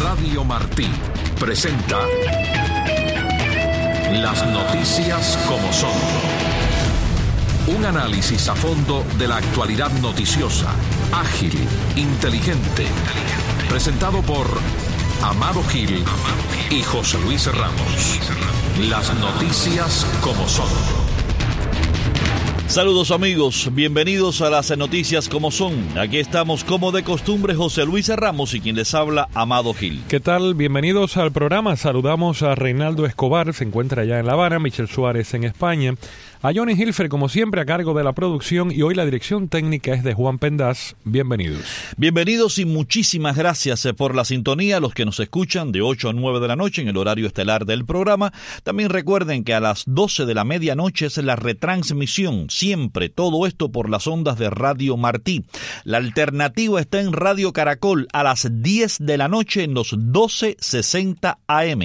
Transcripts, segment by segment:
Radio Martí presenta Las noticias como son. Un análisis a fondo de la actualidad noticiosa, ágil, inteligente, presentado por Amado Gil y José Luis Ramos. Las noticias como son. Saludos amigos, bienvenidos a las noticias como son. Aquí estamos como de costumbre José Luis Ramos y quien les habla Amado Gil. ¿Qué tal? Bienvenidos al programa. Saludamos a Reinaldo Escobar, se encuentra allá en La Habana, Michel Suárez en España, a Johnny Hilfer como siempre a cargo de la producción y hoy la dirección técnica es de Juan Pendaz. Bienvenidos. Bienvenidos y muchísimas gracias por la sintonía a los que nos escuchan de 8 a 9 de la noche en el horario estelar del programa. También recuerden que a las 12 de la medianoche es la retransmisión. Siempre todo esto por las ondas de Radio Martí. La alternativa está en Radio Caracol a las 10 de la noche en los 12:60 AM.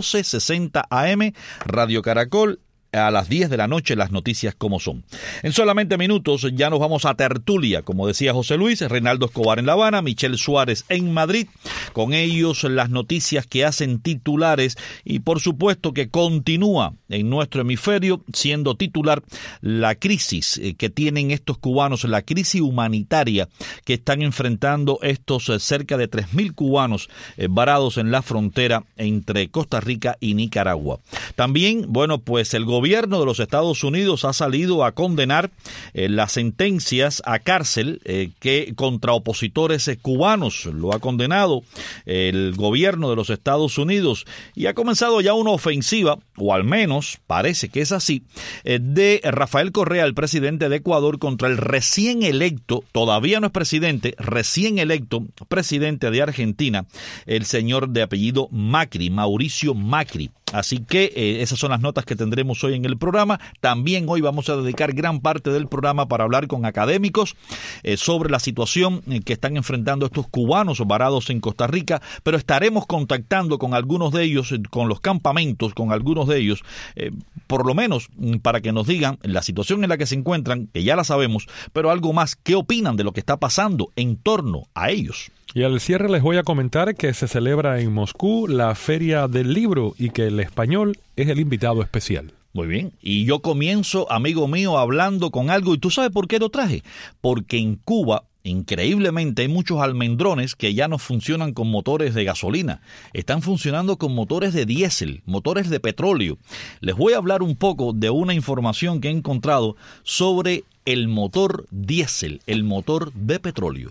12:60 AM, Radio Caracol. A las 10 de la noche las noticias como son. En solamente minutos ya nos vamos a tertulia, como decía José Luis, Reinaldo Escobar en La Habana, Michel Suárez en Madrid, con ellos las noticias que hacen titulares y por supuesto que continúa en nuestro hemisferio siendo titular la crisis que tienen estos cubanos, la crisis humanitaria que están enfrentando estos cerca de 3.000 cubanos varados en la frontera entre Costa Rica y Nicaragua. También, bueno, pues el gobierno de los Estados Unidos ha salido a condenar las sentencias a cárcel que contra opositores cubanos. Lo ha condenado el gobierno de los Estados Unidos y ha comenzado ya una ofensiva, o al menos parece que es así, de Rafael Correa, el presidente de Ecuador, contra el recién electo, todavía no es presidente, recién electo presidente de Argentina, el señor de apellido Macri, Mauricio Macri. Así que esas son las notas que tendremos hoy en el programa. También hoy vamos a dedicar gran parte del programa para hablar con académicos sobre la situación que están enfrentando estos cubanos varados en Costa Rica, pero estaremos contactando con algunos de ellos, con los campamentos, con algunos de ellos, por lo menos para que nos digan la situación en la que se encuentran, que ya la sabemos, pero algo más, qué opinan de lo que está pasando en torno a ellos. Y al cierre les voy a comentar que se celebra en Moscú la Feria del Libro y que el español es el invitado especial. Muy bien, y yo comienzo, amigo mío, hablando con algo, y tú sabes por qué lo traje, porque en Cuba, increíblemente, hay muchos almendrones que ya no funcionan con motores de gasolina, están funcionando con motores de diésel, motores de petróleo. Les voy a hablar un poco de una información que he encontrado sobre el motor diésel, el motor de petróleo.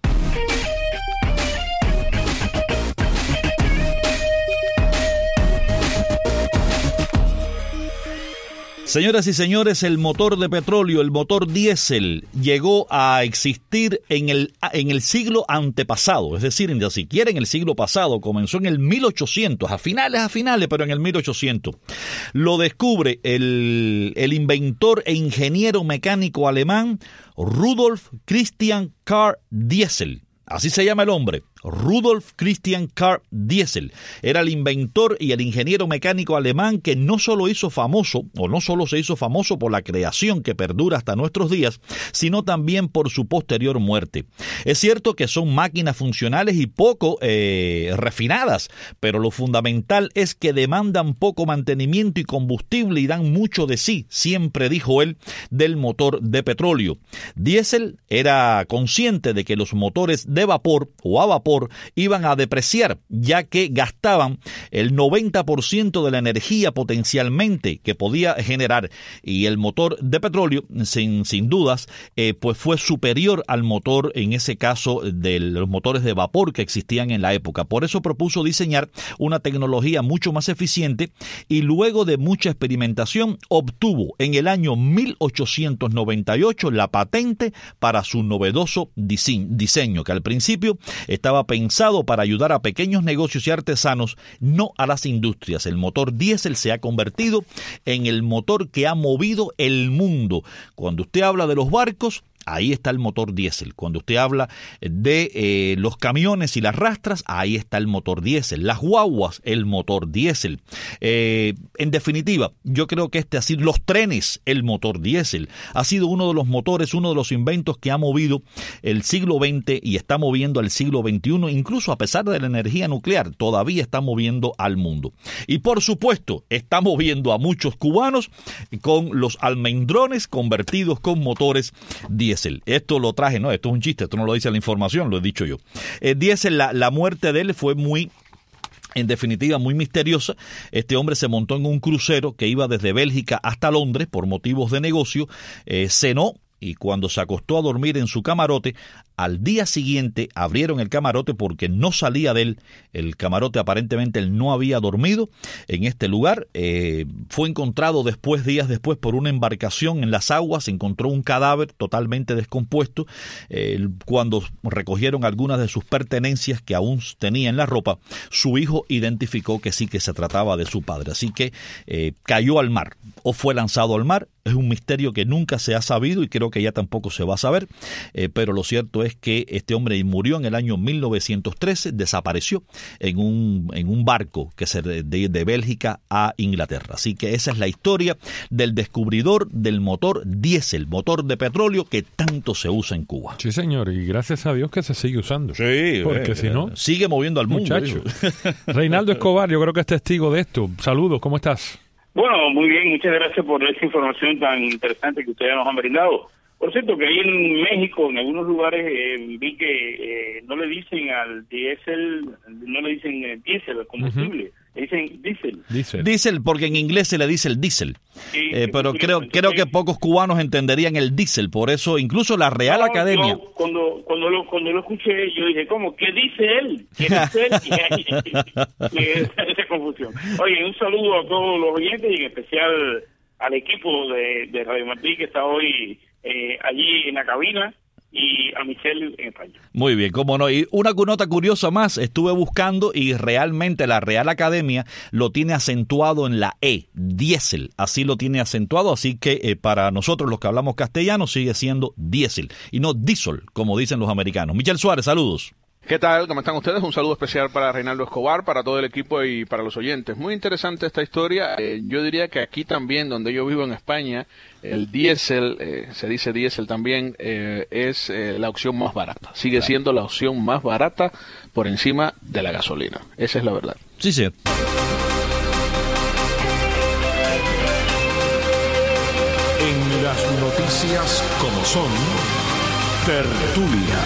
Señoras y señores, el motor de petróleo, el motor diésel, llegó a existir en el siglo antepasado, es decir, ni siquiera en el siglo pasado, comenzó en el 1800, a finales, pero en el 1800. Lo descubre el inventor e ingeniero mecánico alemán Rudolf Christian Karl Diesel. Así se llama el hombre, Rudolf Christian Karl Diesel. Era el inventor y el ingeniero mecánico alemán que no solo se hizo famoso por la creación que perdura hasta nuestros días, sino también por su posterior muerte. Es cierto que son máquinas funcionales y poco refinadas, pero lo fundamental es que demandan poco mantenimiento y combustible y dan mucho de sí, siempre dijo él, del motor de petróleo. Diesel era consciente de que los motores de vapor o a vapor iban a depreciar, ya que gastaban el 90% de la energía potencialmente que podía generar, y el motor de petróleo, sin dudas, pues fue superior al motor, en ese caso, de los motores de vapor que existían en la época. Por eso propuso diseñar una tecnología mucho más eficiente y luego de mucha experimentación obtuvo en el año 1898 la patente para su novedoso diseño, que al principio estaba pensado para ayudar a pequeños negocios y artesanos, no a las industrias. El motor diésel se ha convertido en el motor que ha movido el mundo. Cuando usted habla de los barcos, ahí está el motor diésel. Cuando usted habla de los camiones y las rastras, ahí está el motor diésel. Las guaguas, el motor diésel. En definitiva, yo creo que ha sido los trenes, el motor diésel. Ha sido uno de los motores, uno de los inventos que ha movido el siglo XX y está moviendo al siglo XXI, incluso a pesar de la energía nuclear, todavía está moviendo al mundo. Y por supuesto, está moviendo a muchos cubanos con los almendrones convertidos con motores diésel. Esto lo traje, no, esto es un chiste, esto no lo dice la información, lo he dicho yo. Diésel, la muerte de él fue en definitiva, muy misteriosa. Este hombre se montó en un crucero que iba desde Bélgica hasta Londres por motivos de negocio, cenó, y cuando se acostó a dormir en su camarote, al día siguiente abrieron el camarote porque no salía de él. El camarote, aparentemente él no había dormido en este lugar. Fue encontrado días después, por una embarcación en las aguas. Se encontró un cadáver totalmente descompuesto. Cuando recogieron algunas de sus pertenencias que aún tenía en la ropa, su hijo identificó que sí, que se trataba de su padre. Así que cayó al mar o fue lanzado al mar. Es un misterio que nunca se ha sabido y creo que ya tampoco se va a saber, pero lo cierto es que este hombre murió en el año 1913, desapareció en un barco que de Bélgica a Inglaterra. Así que esa es la historia del descubridor del motor diésel, motor de petróleo que tanto se usa en Cuba. Sí, señor, y gracias a Dios que se sigue usando. Sí, porque si no... sigue moviendo al mundo. Muchacho. Reinaldo Escobar, yo creo que es testigo de esto. Saludos, ¿cómo estás? Bueno, muy bien, muchas gracias por esa información tan interesante que ustedes nos han brindado. Por cierto, que ahí en México, en algunos lugares, vi que no le dicen al diésel, no le dicen diésel, al combustible, le dicen diésel. Diésel, porque en inglés se le dice el diésel. Sí, pero creo que pocos cubanos entenderían el diésel, por eso incluso la Real Academia... Cuando lo escuché, yo dije, ¿cómo? ¿Qué dice él? ¿Qué dice él? Esa confusión. Oye, un saludo a todos los oyentes y en especial al equipo de Radio Martí que está hoy allí en la cabina, y a Michelle en España. Muy bien, cómo no. Y una nota curiosa más, estuve buscando y realmente la Real Academia lo tiene acentuado en la E, diésel, así lo tiene acentuado, así que para nosotros los que hablamos castellano sigue siendo diésel y no diesel, como dicen los americanos. Michelle Suárez, saludos. ¿Qué tal? ¿Cómo están ustedes? Un saludo especial para Reinaldo Escobar, para todo el equipo y para los oyentes. Muy interesante esta historia. Yo diría que aquí también, donde yo vivo en España, el diésel, se dice diésel también, es la opción más barata. Sigue siendo la opción más barata por encima de la gasolina. Esa es la verdad. Sí, sí. En las noticias como son, tertulia.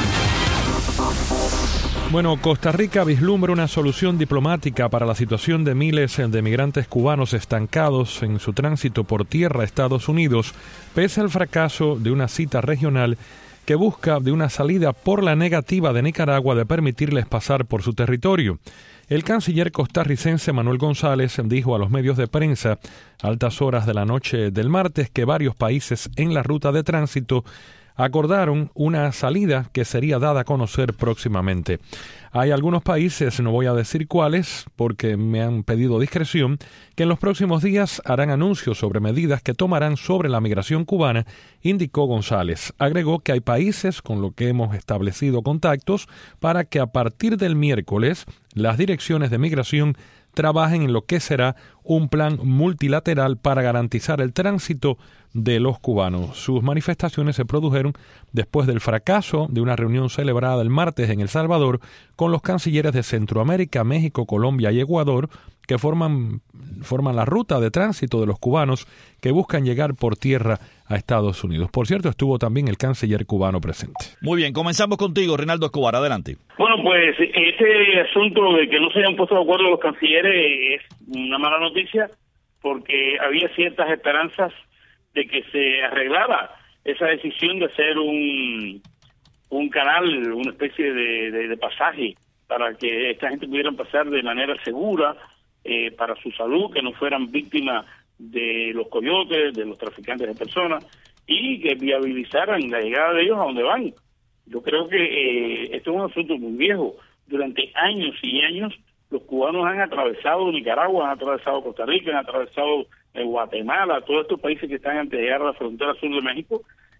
Bueno, Costa Rica vislumbra una solución diplomática para la situación de miles de migrantes cubanos estancados en su tránsito por tierra a Estados Unidos, pese al fracaso de una cita regional que busca de una salida por la negativa de Nicaragua de permitirles pasar por su territorio. El canciller costarricense Manuel González dijo a los medios de prensa a altas horas de la noche del martes que varios países en la ruta de tránsito acordaron una salida que sería dada a conocer próximamente. Hay algunos países, no voy a decir cuáles, porque me han pedido discreción, que en los próximos días harán anuncios sobre medidas que tomarán sobre la migración cubana, indicó González. Agregó que hay países con los que hemos establecido contactos para que a partir del miércoles las direcciones de migración trabajen en lo que será un plan multilateral para garantizar el tránsito de los cubanos. Sus manifestaciones se produjeron después del fracaso de una reunión celebrada el martes en El Salvador con los cancilleres de Centroamérica, México, Colombia y Ecuador, que forman la ruta de tránsito de los cubanos que buscan llegar por tierra a Estados Unidos. Por cierto, estuvo también el canciller cubano presente. Muy bien, comenzamos contigo, Reinaldo Escobar, adelante. Bueno, pues ese asunto de que no se hayan puesto de acuerdo los cancilleres es una mala noticia, porque había ciertas esperanzas de que se arreglara esa decisión de hacer un canal, una especie de pasaje para que esta gente pudiera pasar de manera segura, para su salud, que no fueran víctimas de los coyotes, de los traficantes de personas, y que viabilizaran la llegada de ellos a donde van. Yo creo que esto es un asunto muy viejo. Durante años y años los cubanos han atravesado Nicaragua, han atravesado Costa Rica, han atravesado Guatemala, todos estos países que están antes de llegar a la frontera sur de México,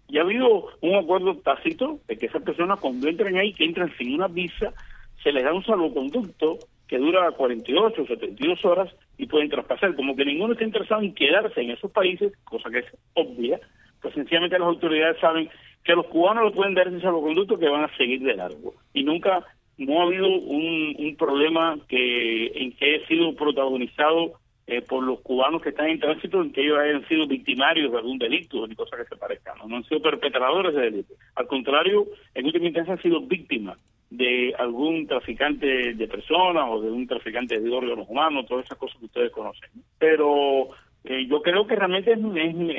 Y ha habido un acuerdo tácito de que esas personas cuando entran ahí, que entran sin una visa, se les da un salvoconducto que dura 48 o 72 horas y pueden traspasar. Como que ninguno está interesado en quedarse en esos países, cosa que es obvia, pues sencillamente las autoridades saben que los cubanos le pueden dar ese salvoconducto que van a seguir de largo. Y nunca, no ha habido un problema en que haya sido protagonizado por los cubanos que están en tránsito, en que ellos hayan sido victimarios de algún delito, ni cosa que se parezca, no han sido perpetradores de delitos. Al contrario, en última instancia han sido víctimas de algún traficante de personas o de un traficante de órganos humanos, todas esas cosas que ustedes conocen. Pero yo creo que realmente es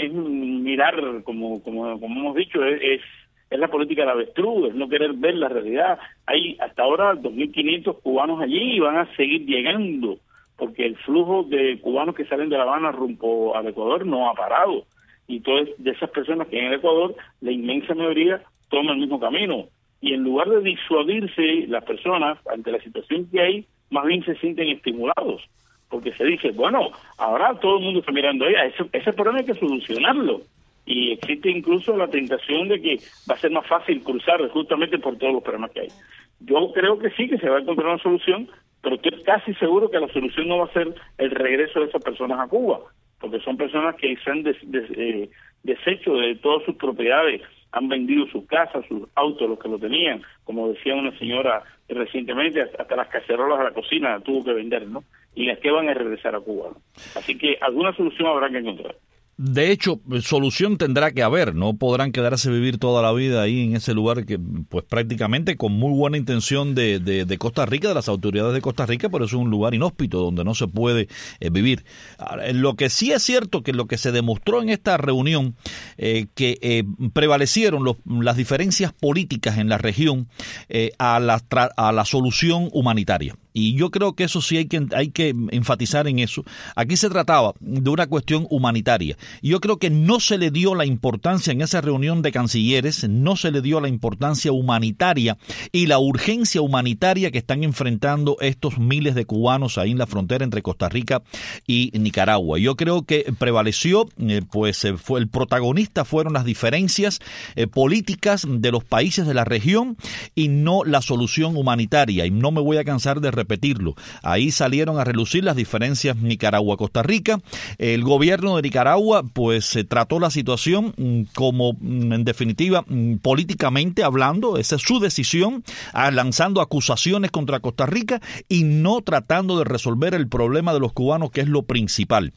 mirar, como hemos dicho, es la política del avestruz, es no querer ver la realidad. Hay hasta ahora 2.500 cubanos allí y van a seguir llegando, porque el flujo de cubanos que salen de La Habana rumbo al Ecuador no ha parado. Y entonces, de esas personas que en el Ecuador, la inmensa mayoría toma el mismo camino. Y en lugar de disuadirse las personas ante la situación que hay, más bien se sienten estimulados. Porque se dice, bueno, ahora todo el mundo está mirando allá, ese problema hay que solucionarlo. Y existe incluso la tentación de que va a ser más fácil cruzar justamente por todos los problemas que hay. Yo creo que sí, que se va a encontrar una solución, pero estoy casi seguro que la solución no va a ser el regreso de esas personas a Cuba, porque son personas que se han deshecho de todas sus propiedades, han vendido sus casas, sus autos, los que lo tenían, como decía una señora recientemente, hasta las cacerolas de la cocina tuvo que vender, ¿no? Y las que van a regresar a Cuba, ¿no? Así que alguna solución habrá que encontrar. De hecho, solución tendrá que haber, no podrán quedarse a vivir toda la vida ahí en ese lugar que, pues prácticamente con muy buena intención de Costa Rica, de las autoridades de Costa Rica, pero es un lugar inhóspito donde no se puede vivir. Ahora, lo que sí es cierto que lo que se demostró en esta reunión, que prevalecieron las diferencias políticas en la región a la solución humanitaria. Y yo creo que eso sí hay que enfatizar en eso. Aquí se trataba de una cuestión humanitaria. Y yo creo que no se le dio la importancia en esa reunión de cancilleres, no se le dio la importancia humanitaria y la urgencia humanitaria que están enfrentando estos miles de cubanos ahí en la frontera entre Costa Rica y Nicaragua. Yo creo que prevaleció, el protagonista fueron las diferencias políticas de los países de la región y no la solución humanitaria. Y no me voy a cansar de repetirlo. Ahí salieron a relucir las diferencias Nicaragua-Costa Rica. El gobierno de Nicaragua pues trató la situación como, en definitiva, políticamente hablando, esa es su decisión, lanzando acusaciones contra Costa Rica y no tratando de resolver el problema de los cubanos, que es lo principal.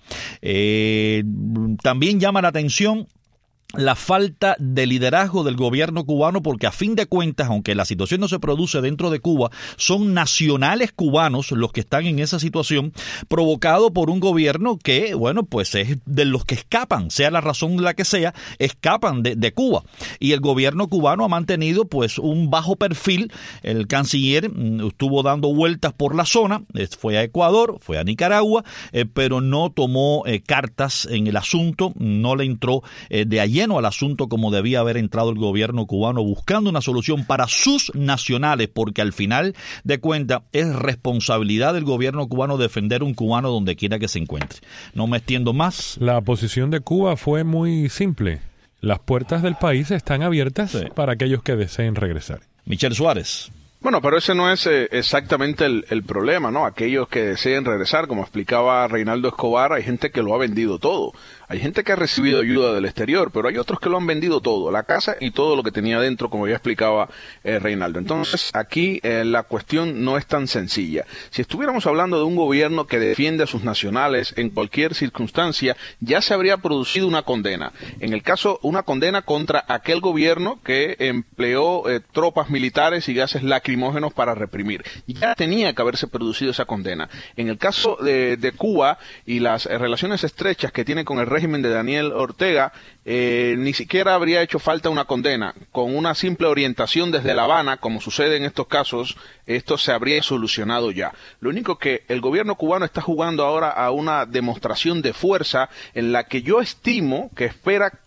También llama la atención la falta de liderazgo del gobierno cubano, porque a fin de cuentas, aunque la situación no se produce dentro de Cuba, son nacionales cubanos los que están en esa situación, provocado por un gobierno que, bueno, pues es de los que escapan, sea la razón la que sea, escapan de Cuba. Y el gobierno cubano ha mantenido pues un bajo perfil. El canciller estuvo dando vueltas por la zona, fue a Ecuador, fue a Nicaragua, pero no tomó cartas en el asunto, no le entró de allí al asunto como debía haber entrado el gobierno cubano, buscando una solución para sus nacionales, porque al final de cuentas es responsabilidad del gobierno cubano defender un cubano donde quiera que se encuentre. No me extiendo más. La posición de Cuba fue muy simple. Las puertas del país están abiertas para aquellos que deseen regresar. Michel Suárez. Bueno, pero ese no es exactamente el problema, ¿no? Aquellos que deseen regresar, como explicaba Reinaldo Escobar, hay gente que lo ha vendido todo. Hay gente que ha recibido ayuda del exterior, pero hay otros que lo han vendido todo, la casa y todo lo que tenía dentro, como ya explicaba Reinaldo. Entonces, aquí la cuestión no es tan sencilla. Si estuviéramos hablando de un gobierno que defiende a sus nacionales en cualquier circunstancia, ya se habría producido una condena. En el caso, una condena contra aquel gobierno que empleó tropas militares y gases lacrimógenos para reprimir. Ya tenía que haberse producido esa condena. En el caso de Cuba y las relaciones estrechas que tiene con el régimen de Daniel Ortega, ni siquiera habría hecho falta una condena. Con una simple orientación desde La Habana, como sucede en estos casos, esto se habría solucionado ya. Lo único que el gobierno cubano está jugando ahora a una demostración de fuerza en la que yo estimo que espera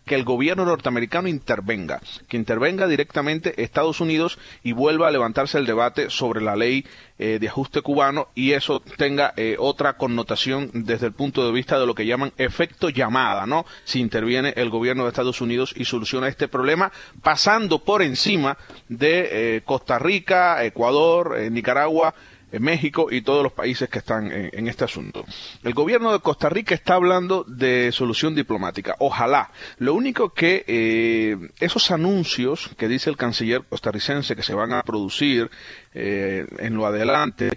que el gobierno norteamericano intervenga, que intervenga directamente Estados Unidos y vuelva a levantarse el debate sobre la ley de ajuste cubano, y eso tenga otra connotación desde el punto de vista de lo que llaman efecto llamada, ¿no? Si interviene el gobierno de Estados Unidos y soluciona este problema, pasando por encima de Costa Rica, Ecuador, Nicaragua, México y todos los países que están en este asunto. El gobierno de Costa Rica está hablando de solución diplomática. Ojalá. Lo único que esos anuncios que dice el canciller costarricense que se van a producir en lo adelante,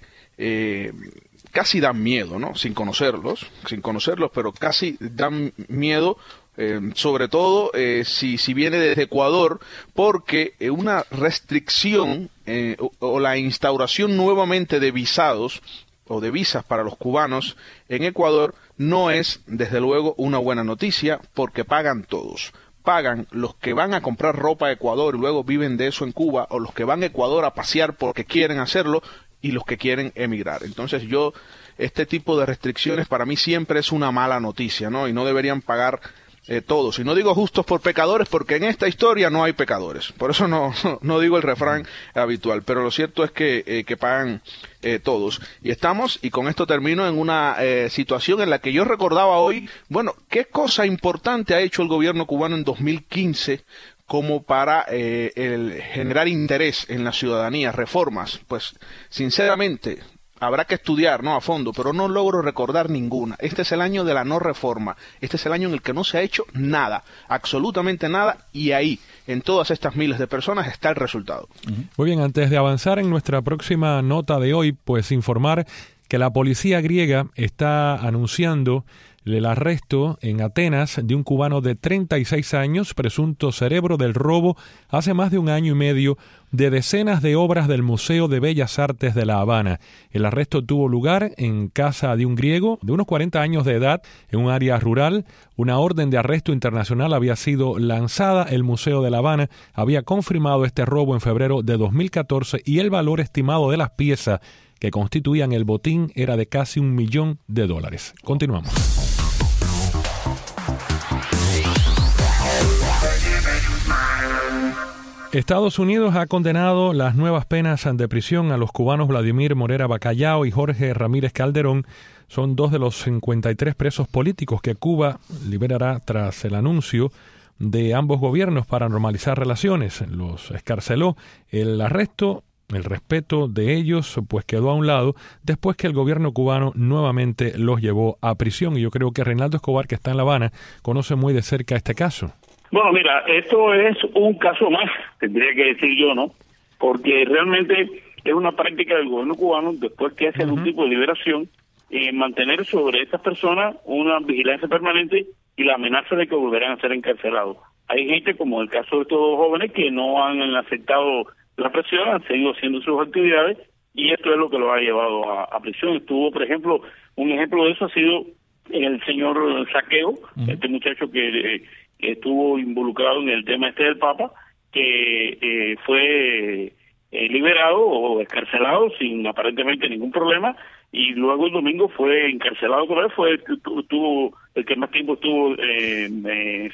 casi dan miedo, ¿no? Sin conocerlos, pero casi dan miedo. Sobre todo si viene desde Ecuador, porque una restricción o la instauración nuevamente de visados o de visas para los cubanos en Ecuador no es, desde luego, una buena noticia, porque pagan todos. Pagan los que van a comprar ropa a Ecuador y luego viven de eso en Cuba, o los que van a Ecuador a pasear porque quieren hacerlo, y los que quieren emigrar. Entonces este tipo de restricciones para mí siempre es una mala noticia, ¿no? Y no deberían pagar todos. Y no digo justos por pecadores, porque en esta historia no hay pecadores. Por eso no digo el refrán habitual. Pero lo cierto es que pagan todos. Y con esto termino, en una situación en la que yo recordaba hoy, bueno, ¿qué cosa importante ha hecho el gobierno cubano en 2015 como para generar interés en la ciudadanía? Reformas. Pues, sinceramente, habrá que estudiar, ¿no?, a fondo, pero no logro recordar ninguna. Este es el año de la no reforma. Este es el año en el que no se ha hecho nada, absolutamente nada, y ahí, en todas estas miles de personas, está el resultado. Muy bien, antes de avanzar en nuestra próxima nota de hoy, pues informar que la policía griega está anunciando el arresto en Atenas de un cubano de 36 años, presunto cerebro del robo hace más de un año y medio de decenas de obras del Museo de Bellas Artes de La Habana. El arresto tuvo lugar en casa de un griego de unos 40 años de edad en un área rural. Una orden de arresto internacional había sido lanzada. El Museo de La Habana había confirmado este robo en febrero de 2014 y el valor estimado de las piezas que constituían el botín era de casi $1 millón. Continuamos. Estados Unidos ha condenado las nuevas penas de prisión a los cubanos Vladimir Morera Bacallao y Jorge Ramírez Calderón. Son dos de los 53 presos políticos que Cuba liberará tras el anuncio de ambos gobiernos para normalizar relaciones. Los excarceló. El arresto, el respeto de ellos, pues quedó a un lado después que el gobierno cubano nuevamente los llevó a prisión. Y yo creo que Reinaldo Escobar, que está en La Habana, conoce muy de cerca este caso. Bueno, mira, esto es un caso más, tendría que decir yo, ¿no? Porque realmente es una práctica del gobierno cubano, después que hace algún tipo de liberación, mantener sobre estas personas una vigilancia permanente y la amenaza de que volverán a ser encarcelados. Hay gente, como el caso de estos dos jóvenes, que no han aceptado la presión, han seguido haciendo sus actividades, y esto es lo que los ha llevado a prisión. Estuvo, por ejemplo, un ejemplo de eso ha sido el señor Saqueo, este muchacho que estuvo involucrado en el tema del Papa, que fue liberado o escarcelado sin aparentemente ningún problema, y luego el domingo fue encarcelado otra vez. Fue el que más tiempo estuvo en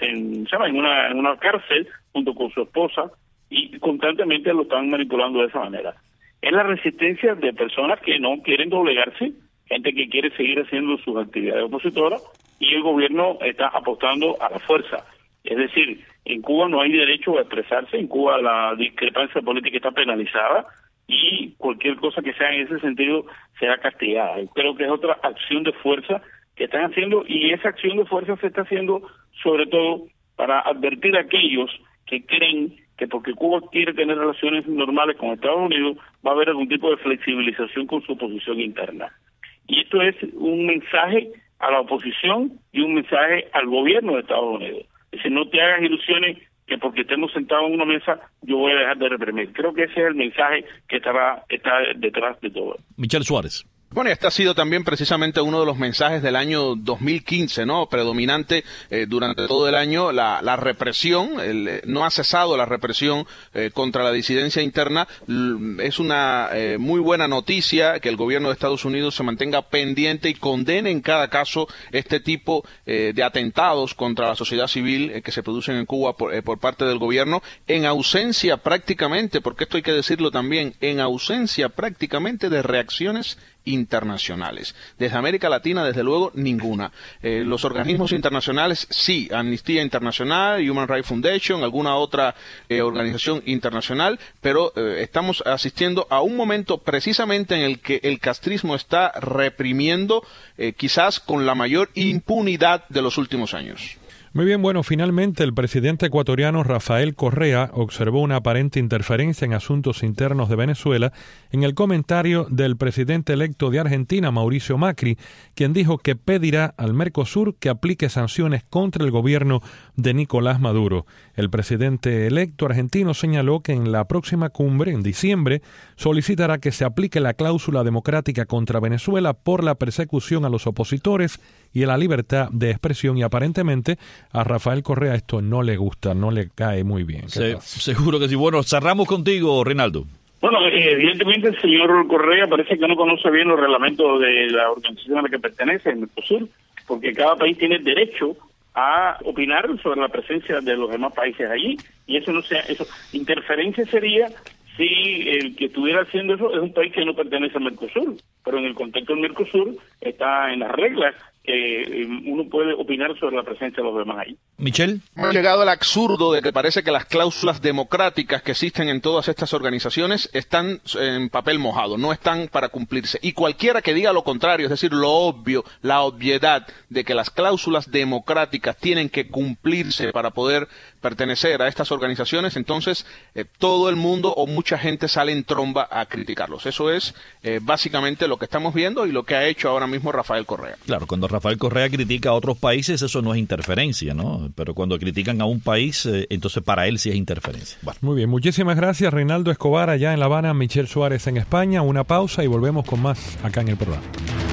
una cárcel junto con su esposa, y constantemente lo están manipulando de esa manera. Es la resistencia de personas que no quieren doblegarse, gente que quiere seguir haciendo sus actividades opositoras, y el gobierno está apostando a la fuerza. Es decir, en Cuba no hay derecho a expresarse, en Cuba la discrepancia política está penalizada, y cualquier cosa que sea en ese sentido será castigada. Yo creo que es otra acción de fuerza que están haciendo, y esa acción de fuerza se está haciendo sobre todo para advertir a aquellos que creen que porque Cuba quiere tener relaciones normales con Estados Unidos va a haber algún tipo de flexibilización con su posición interna. Y esto es un mensaje a la oposición y un mensaje al gobierno de Estados Unidos. Es decir, no te hagas ilusiones que porque estemos sentados en una mesa yo voy a dejar de reprimir. Creo que ese es el mensaje que está detrás de todo. Michel Suárez. Bueno, y este ha sido también precisamente uno de los mensajes del año 2015, ¿no? Predominante durante todo el año, la represión, no ha cesado la represión contra la disidencia interna. Es una muy buena noticia que el gobierno de Estados Unidos se mantenga pendiente y condene en cada caso este tipo de atentados contra la sociedad civil que se producen en Cuba por parte del gobierno, en ausencia prácticamente, porque esto hay que decirlo también, en ausencia prácticamente de reacciones internacionales. Desde América Latina, desde luego, ninguna. Los organismos internacionales, sí, Amnistía Internacional, Human Rights Foundation, alguna otra organización internacional, pero estamos asistiendo a un momento precisamente en el que el castrismo está reprimiendo quizás con la mayor impunidad de los últimos años. Muy bien, bueno, finalmente el presidente ecuatoriano Rafael Correa observó una aparente interferencia en asuntos internos de Venezuela en el comentario del presidente electo de Argentina, Mauricio Macri, quien dijo que pedirá al Mercosur que aplique sanciones contra el gobierno de Nicolás Maduro. El presidente electo argentino señaló que en la próxima cumbre, en diciembre, solicitará que se aplique la cláusula democrática contra Venezuela por la persecución a los opositores y a la libertad de expresión, y aparentemente a Rafael Correa esto no le gusta, no le cae muy bien. Seguro que sí. Bueno, cerramos contigo, Reinaldo. Bueno, evidentemente el señor Correa parece que no conoce bien los reglamentos de la organización a la que pertenece, el Mercosur, porque cada país tiene derecho a opinar sobre la presencia de los demás países allí, y eso interferencia sería si el que estuviera haciendo eso es un país que no pertenece al Mercosur, pero en el contexto del Mercosur está en las reglas que uno puede opinar sobre la presencia de los demás ahí. Michelle. Hemos llegado al absurdo de que parece que las cláusulas democráticas que existen en todas estas organizaciones están en papel mojado, no están para cumplirse. Y cualquiera que diga lo contrario, es decir, lo obvio, la obviedad de que las cláusulas democráticas tienen que cumplirse para poder pertenecer a estas organizaciones, entonces todo el mundo o mucha gente sale en tromba a criticarlos. Eso es básicamente lo que estamos viendo y lo que ha hecho ahora mismo Rafael Correa. Claro, cuando Rafael Correa critica a otros países, eso no es interferencia, ¿no? Pero cuando critican a un país, entonces para él sí es interferencia. Bueno. Muy bien, muchísimas gracias, Reinaldo Escobar, allá en La Habana, Michelle Suárez en España. Una pausa y volvemos con más acá en el programa.